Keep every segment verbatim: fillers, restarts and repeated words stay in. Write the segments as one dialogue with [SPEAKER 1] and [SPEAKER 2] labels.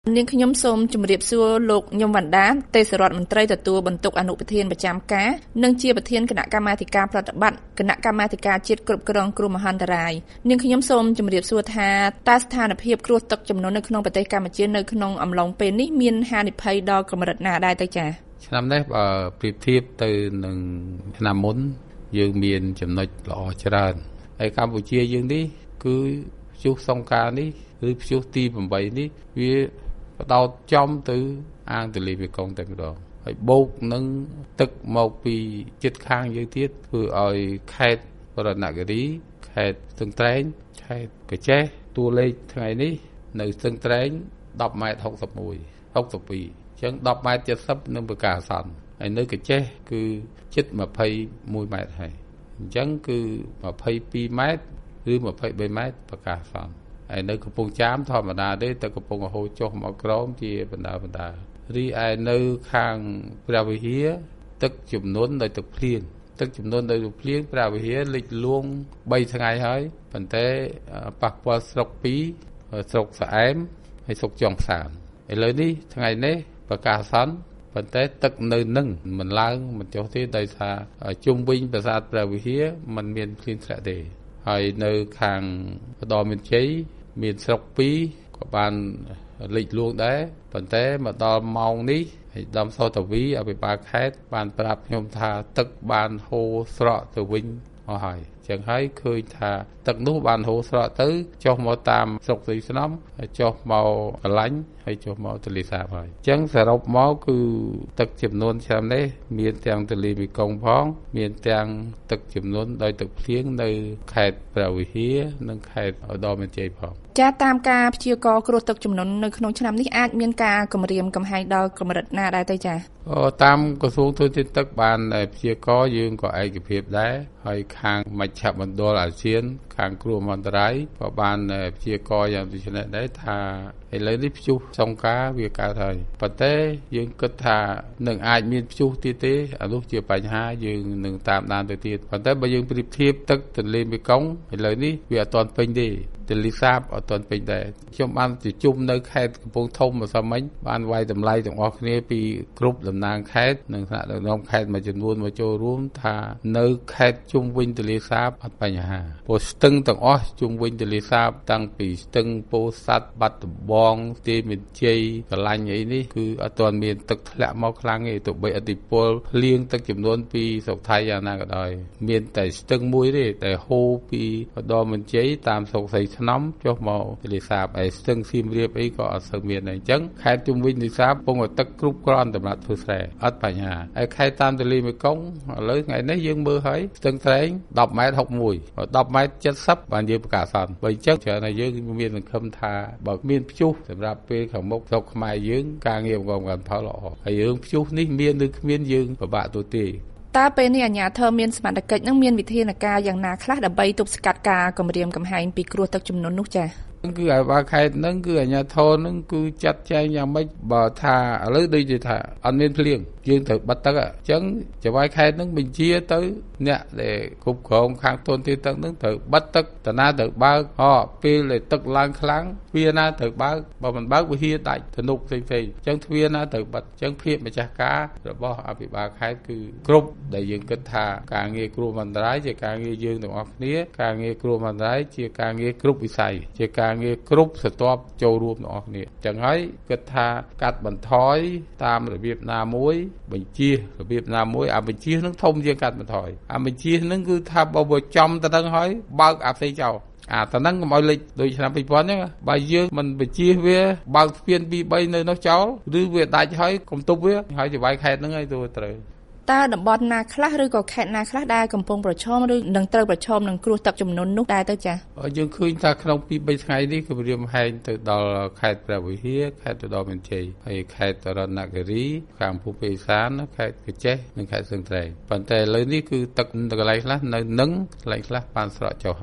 [SPEAKER 1] នាងខ្ញុំសូមជម្រាបសួរលោកញឹមវណ្ណដាទេសរដ្ឋមន្ត្រីទទួលបន្ទុកអនុប្រធានប្រចាំការនិងជាប្រធានគណៈកម្មាធិការប្រតិបត្តិគណៈកម្មាធិការជាតិគ្រប់គ្រងគ្រោះមហន្តរាយនាងខ្ញុំសូមជម្រាបសួរថាតើស្ថានភាពគ្រោះទឹកជំនន់នៅក្នុងប្រទេសកម្ពុជានៅក្នុងអំឡុងពេលនេះមានហានិភ័យដល់កម្រិតណាដែរទៅចា៎
[SPEAKER 2] ឆ្នាំនេះបើប្រៀបធៀបទៅនឹងឆ្នាំមុនយើងមានចំណុចល្អច្រើនហើយកម្ពុជាយើងនេះគឺព្យុះសង្ការនេះឬព្យុះទីeightនេះវាបដោតចំទៅអាងទន្លេមេគង្គតែម្ដងហើយបូកនឹងទឹកមកពីជិតខាងយើងទៀតធ្វើឲ្យខេត្តបរណគិរីខេត្តស្ទឹងត្រែងខេត្តកញ្ចេះតួលេខថ្ងៃនេះនៅស្ទឹងត្រែងtenម៉ែត្រsixty-one sixty-twoអញ្ចឹងtenម៉ែត្រseventyនឹងប្រកាសអាសន្នហើយនៅកញ្ចេះគឺជិតtwenty-oneម៉ែត្រហើយអញ្ចឹងគឺtwenty-twoម៉ែត្រឬtwenty-threeម៉ែត្រប្រកាសអាសន្នហើយនៅកំពង់ចាមធម្មតាទេតែកំពុងហូរចុះមកក្រោមជាបណ្ដាបណ្ដារីឯនៅខាងព្រះវិហារទឹកជំនន់ដោយទឹកភ្លៀងទឹកជំនន់ដោយទឹកភ្លៀងព្រះវិហារលិចលង់threeថ្ងៃហើយប៉ុន្តែប៉ះពាល់ស្រុកtwoស្រុកស្អែមហើយស្រុកចុងផ្សានឥឡូវនេះថ្ងៃនេះប្រកាសអាសន្នប៉ុន្តែទឹកនៅនឹងមិនឡើងមិនចុះទេដោយសារជុំវិញប្រាសាទព្រះវិហារមិនមានភ្លៀងធ្លាក់ទេហើយនៅខាងបដមានជ័យមានស្រុកtwoក៏បានលិចលង់ដែរប៉ុន្តែមកដល់ម៉ោងនេះហើយដំសោតវីអភិបាលខេត្តបានប្រាប់ខ្ញុំថាទឹកបានហូរស្រកទៅវិញអស់ហើយចឹងហើយឃើញថាទឹកនោះបានហូរស្រកទៅចុះមកតាមស្រុកស្រីស្នំហើយចុះមកកលាញ់ហើយចុះមកទន្លេសាបហើយចឹងសរុបមកគឺទឹកចំនួនឆ្នាំនេះមានទាំងទន្លេមេគង្គផងមានទាំងទឹកចំនួនដោយទឹកភ្លៀងនៅខេត្តព្រះវិហារនិងខេត្តឧត្តរមានជ័យផង
[SPEAKER 1] ចាតាមការព្យាករណ៍គ្រោះទឹកជំនន់នៅក្នុងឆ្នាំនេះអាចមានការគម្រាមកំហែងដល់កម្រិតណាដែរទៅចា
[SPEAKER 2] អូតាមក្រសួងធនធានទឹកបានព្យាករណ៍យើងក៏ឯកភាពដែរហើយខាងមជ្ឈមណ្ឌលអាស៊ានខាងគ្រោះមហន្តរាយក៏បានព្យាករណ៍យ៉ាងដូចនេះដែរថាឥឡូវនេះព្យុះសង្ការវាកើតហើយប៉ុន្តែយើងគិតថានឹងអាចមានព្យុះទៀតទេអានោះជាបញ្ហាយើងនឹងតាមដានទៅទៀតប៉ុន្តែបើយើងប្រៀបធៀបទឹកទន្លេមេគង្គឥឡូវនេះវាអត់ទាន់ពេញទេទន្លេសាបអត់ទាន់ពេញដែរខ្ញុំបានប្រជុំនៅខេត្តកំពង់ធំម្សិលមិញបានវាយតម្លៃទាំងអស់គ្នាពីគ្រប់តំណាងខេត្តនិងថ្នាក់ដឹកនាំខេត្តមួយចំនួនមកចូលរួមថានៅខេត្តជុំវិញទន្លេសាបអត់បញ្ហាព្រោះស្ទឹងទាំងអស់ជុំវិញទន្លេសាបតាំងពីស្ទឹងពោធិ៍សាត់បាត់ដំបងទេមានជ័យកលាញ់អីនេះគឺអត់ទាន់មានទឹកធ្លាក់មកខ្លាំងទេទោះបីឥទ្ធិពលភ្លៀងទឹកចំនួនពីស្រុកថៃយ៉ាងណាក៏ដោយមានតែស្ទឹងមួយទេតែហូរពីឧត្តរមានជ័យតាមស្រុកស្រីស្នំចុះមកទន្លេសាបហើយស្ទឹងសៀមរាបអីក៏អត់សូវមានដែរអញ្ចឹងខេត្តជុំវិញទន្លេសាបកំពុងតែទឹកគ្រប់គ្រាន់សម្រាប់ធ្វើស្រែអត់បញ្ហាហើយខេត្តតាមទន្លេមេគង្គឥឡូវថ្ងៃនេះយើងមើលហើយស្ទឹងត្រែងtenម៉ែត្រsixty-one tenម៉ែត្រseventyបានយើងប្រកាសអាសន្នបើអញ្ចឹងច្រើនតែយើងមានសង្ឃឹមថាបើមានព្យុះសម្រាប់ពេលខាងមុខស្រុកខ្មែរយើងការងារបង្កបានផលល្អហើយរឿងព្យុះនេះមានឬគ្មានយើងពិបាកទូទេ
[SPEAKER 1] តើពេលនេះអាជ្ញាធរមានសមត្ថកិច្ចនឹងមានវិធានការយ៉ាងណាខ្លះដើម្បីទប់ស្កាត់ការគម្រាមកំហែងពីគ្រោះទឹកជំនន់នោះចា៎
[SPEAKER 2] គឺអាបាខេត្តហ្នឹងគឺអាជ្ញាធរហ្នឹងគឺចាត់ចែងយ៉ាងម៉េចបើថាឥឡូវដូចជាថាអត់មានភ្លៀងយើងត្រូវបិទទឹកអញ្ចឹងចៅហ្វាយខេត្តហ្នឹងបញ្ជាទៅអ្នកដែលគ្រប់គ្រងខាងទុនទីទឹកហ្នឹងត្រូវបិទទឹកតាណាត្រូវបើកហ៎ពេលដែលទឹកឡើងខ្លាំងទ្វារណាត្រូវបើកបើមិនបើកវិហារដាច់ទំនប់ផ្សេងៗអញ្ចឹងទ្វារណាត្រូវបិទអញ្ចឹងភាពម្ចាស់ការរបស់អភិបាលខេត្តគឺគ្រប់ដែលយើងគិតថាការងារគ្រោះមហន្តរាយជាការងារយើងទាំងអស់គ្នាការងារគ្រោះមហន្តរាយជាការងារគ្រប់វិស័យជាការការងារគ្រប់ស្រទាប់ចូលរួមទាំងអស់គ្នាចឹងហើយគិតថាកាត់បន្ថយតាមរបៀបណាមួយបញ្ជារបៀបណាមួយអាបញ្ជានឹងធំជាងកាត់បន្ថយអាបញ្ជានឹងគឺថាបើបើចំទៅនឹងហើយបើកអាផ្សេងចោលអាតនឹងកុំឲ្យលេចដូចឆ្នាំtwo thousandអញ្ចឹងបើយើងមិនបញ្ជាវាបើកស្ពានtwo threeនៅនោះចោលឬវាដាច់ហើយកុំទប់វាហើយច្បាយខេត្តហ្នឹងឲ្យទៅត្រូវ
[SPEAKER 1] តើតំបន់ណាខ្លះឬក៏ខេត្តណាខ្លះដែលកំពុងប្រឈមឬនឹងត្រូវប្រឈមនឹងគ្រោះទឹកជំនន់នោះដែរទៅចា៎
[SPEAKER 2] យើងឃើញថាក្នុងtwo threeថ្ងៃនេះគម្រាមហែងទៅដល់ខេត្តព្រះវិហារខេត្តឧត្តរមានជ័យហើយខេត្តរតនគិរីខាងភូមិភាគឦសានខេត្តកញ្ចេះនិងខេត្តស្ទឹងត្រែងប៉ុន្តែឥឡូវនេះគឺទឹកកន្លែងខ្លះនៅនឹងកន្លែងខ្លះបានស្រកចុះហើយ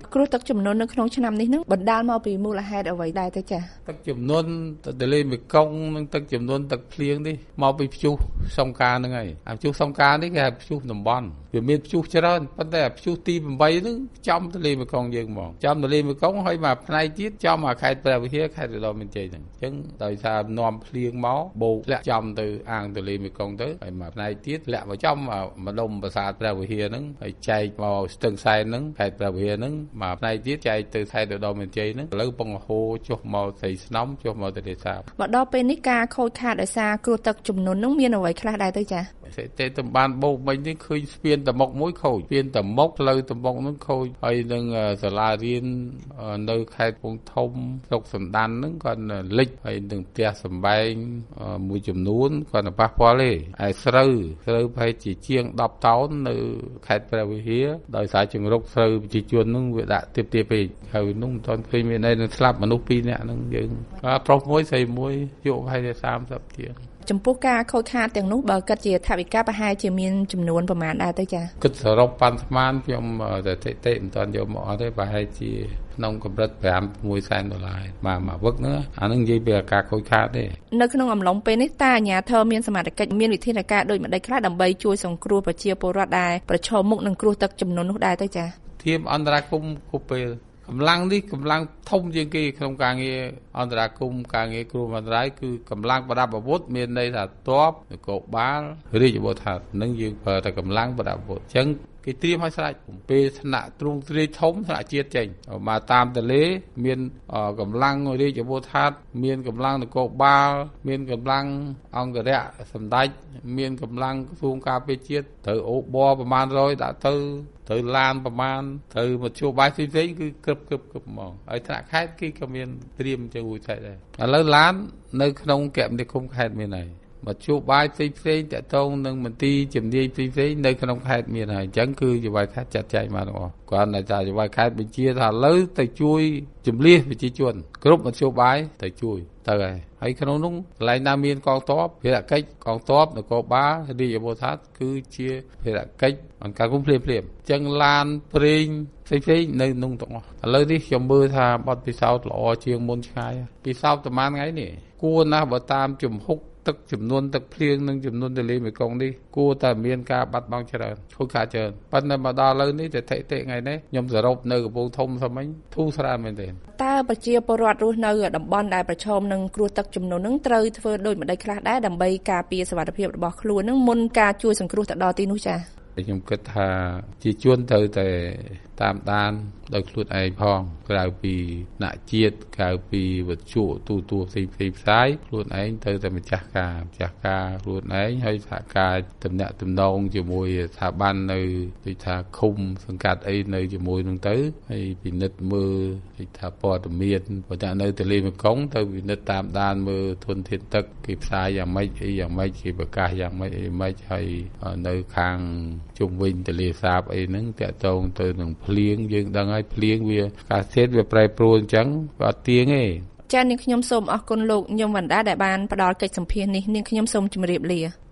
[SPEAKER 1] គ្រោះទឹកជំនន់នៅក្នុងឆ្នាំនេះនឹងបណ្ដាលមកពីមូលហេតុអ្វីដែរទៅចា៎
[SPEAKER 2] ទឹកជំនន់ទន្លេមេគង្គនិងទឹកជំនន់ទឹកភ្លៀងនេះមកពីព្យុះសង្ការហ្នឹងហើយអាព្យុះសង្ការនេះគេហៅព្យុះតំបន់វាមានព្យុះច្រើនប៉ុន្តែព្យុះទីeightហ្នឹងចំទន្លេមេគង្គយើងហ្មងចំទន្លេមេគង្គហើយមកផ្នែកទៀតចំមកខេត្តព្រះវិហារខេត្តឧត្តរមានជ័យហ្នឹងអញ្ចឹងដោយសារនាំភ្លៀងមកបូកលាក់ចំទៅអាងទន្លេមេគង្គទៅហើយមកផ្នែកទៀតលាក់មកចំម្ដុំប្រាសាទព្រះវិហារហ្នឹងហើយចែកមកស្ទឹងសែនហ្នឹងខេត្តព្រះវិហារហ្នឹងមកផ្នែកទៀតចែកទៅខេត្តឧត្តរមានជ័យហ្នឹងឥឡូវបង្ហូរចុះមកស្រីស្នំចុះមកទន្លេសាប
[SPEAKER 1] មកដល់ពេលនេះការខូចខាតដោយសារគ្រោះទឹកជំនន់ហ្នឹងមានអ្វីខ្លះដែរទៅចា៎
[SPEAKER 2] តែតំបានបោកមិញនេះឃើញស្ពានតមុកមួយខូចស្ពានតមុកផ្លូវតមុកហ្នឹងខូចហើយនឹងសាលារៀននៅខេត្តកំពង់ធំស្រុកសណ្ដានហ្នឹងគាត់លិចហើយនឹងផ្ទះសម្បែងមួយចំនួនគាត់ប៉ះពាល់ទេហើយស្រូវស្រូវប្រហែលជាជាងដប់តោននៅខេត្តព្រះវិហារដោយសារជំរុកស្រូវប្រជាជនហ្នឹងវាដាក់ទៀបទៀបពេកហើយនោះមិនទាន់ឃើញមានអីនឹងស្លាប់មនុស្សពីរនាក់ហ្នឹងយើងប្រុសមួយស្រីមួយយកប្រហែលជាthirtyជាង
[SPEAKER 1] ចំពោះការខូចខាតទាំងនោះបើគិតជាថវិកាប្រហែលជាមានចំនួនប្រមាណដែរទៅចា៎
[SPEAKER 2] គិតសរុបប៉ាន់ស្មានខ្ញុំតែតិតិមិនទាន់យកមកអត់ទេប្រហែលជាក្នុងកម្រិតfive to sixសែនដុល្លារបាទមកវឹកហ្នឹងអានឹងនិយាយពីការខូចខាតទេ
[SPEAKER 1] នៅក្នុងអំឡុងពេលនេះតើអាជ្ញាធរមានសមត្ថកិច្ចមានវិធានការដូចម្តេចខ្លះដើម្បីជួយសង្គ្រោះប្រជាពលរដ្ឋដែលប្រឈមមុខនឹងគ្រោះទឹកជំនន់នោះដែរទៅចា៎
[SPEAKER 2] ធៀបអន្តរាគមន៍គ្រប់ពេលកម្លាំងនេះកម្លាំងធំជាងគេក្នុងការងារអន្តរាគមន៍ការងារគ្រោះមហន្តរាយគឺកម្លាំងប្រដាប់អាវុធមានន័យថាទ័ពនគរបាលរាជអាវុធហត្ថនឹងយើងប្រើតែកម្លាំងប្រដាប់អាវុធអញ្ចឹងគេត្រៀមឲ្យស្រេចពេលថ្នាក់ទ្រង់ទ្រាយធំថ្នាក់ជាតិចេញមកតាមទន្លេមានកម្លាំងរាជអាវុធហត្ថមានកម្លាំងនគរបាលមានកម្លាំងអង្គរៈសម្ដេចមានកម្លាំងក្រសួងការពារជាតិត្រូវអូបបប្រមាណone hundredដាក់ទៅត្រូវឡានប្រមាណត្រូវមធ្យោបាយផ្សេងៗគឺគឹបគឹបគឹបហ្មងហើយថ្នាក់ខេត្តគេក៏មានត្រៀមជួយចែកដែរឥឡូវឡាននៅក្នុងគមនាគមន៍ខេត្តមានហើយមធ្យោបាយផ្សេងផ្សេងតកតងនឹងមន្ទីរជំនាញផ្សេងផ្សេងនៅក្នុងខេត្តមានហើយអញ្ចឹងគឺយោបល់ខេត្តចាត់ចែងមកទាំងអស់គាត់តែថាយោបល់ខេត្តបញ្ជាថាឥឡូវទៅជួយជំនះប្រជាជនគ្រប់មធ្យោបាយទៅជួយទៅហើយហើយក្នុងនោះកន្លែងណាមានកងទ័ពភារកិច្ចកងទ័ពនគរបាលរាជអាវុធហត្ថគឺជាភារកិច្ចអង្គការគុំភ្លាមភ្លាមអញ្ចឹងឡានប្រេងផ្សេងផ្សេងនៅក្នុងទាំងអស់ឥឡូវនេះខ្ញុំមើលថាបទពិសោធន៍ល្អជាងមុនឆ្ងាយពិសោធន៍ប្រហែលថ្ងៃនេះគួរណាស់បើតាមជំហុកទឹកចំនួនទឹកភ្លៀងនិងចំនួនទន្លេមេគង្គនេះគួរតែមានការបាត់បង់ច្រើនខូចខាតច្រើនប៉ុន្តែមកដល់ឥឡូវនេះតែតិតិថ្ងៃនេះខ្ញុំសរុបនៅកំពង់ធំស្មិញធូរស្រាលមែនទេ
[SPEAKER 1] តើប្រជាពលរដ្ឋរស់នៅតំបន់ដែលប្រឈមនឹងគ្រោះទឹកជំនន់នឹងត្រូវធ្វើដូចម្តេចខ្លះដែរដើម្បីការពារសុវត្ថិភាពរបស់ខ្លួននឹងមុនការជួយសង្គ្រោះទៅដល់ទីនោះចា៎
[SPEAKER 2] ខ្ញុំគិតថាជាជួនត្រូវតែតាមដានដោយខ្លួនឯងផងក្រៅពីថ្នាក់ជាតិក្រៅពីវិទ្យុទូទួលផ្សេងផ្សេងផ្សាយខ្លួនឯងត្រូវតែម្ចាស់ការម្ចាស់ការខ្លួនឯងហើយសហការតំណាក់តំណងជាមួយស្ថាប័ននៅដូចថាឃុំសង្កាត់អីនៅជាមួយនឹងទៅហើយពិនិត្យមើលដូចថាព័ត៌មានបើថានៅទន្លេមេគង្គទៅពិនិត្យតាមដានមើលធនធានទឹកគេផ្សាយយ៉ាងម៉េចអីយ៉ាងម៉េចគេប្រកាសយ៉ាងម៉េចអីម៉េចហើយនៅខាងជុំវិញទន្លេសាបអីហ្នឹងតាក់ទងទៅនឹងភ្លៀងយើងដឹងហើយភ្លៀងវាអាកាសធាតុវាប្រែប្រួលអញ្ចឹងវាអត់ទៀងទេ
[SPEAKER 1] ចា៎នាងខ្ញុំសូមអរគុណលោកញឹមវណ្ណដាដែលបានផ្ដល់កិច្ចសម្ភាសន៍នេះនាងខ្ញុំសូមជម្រាបលា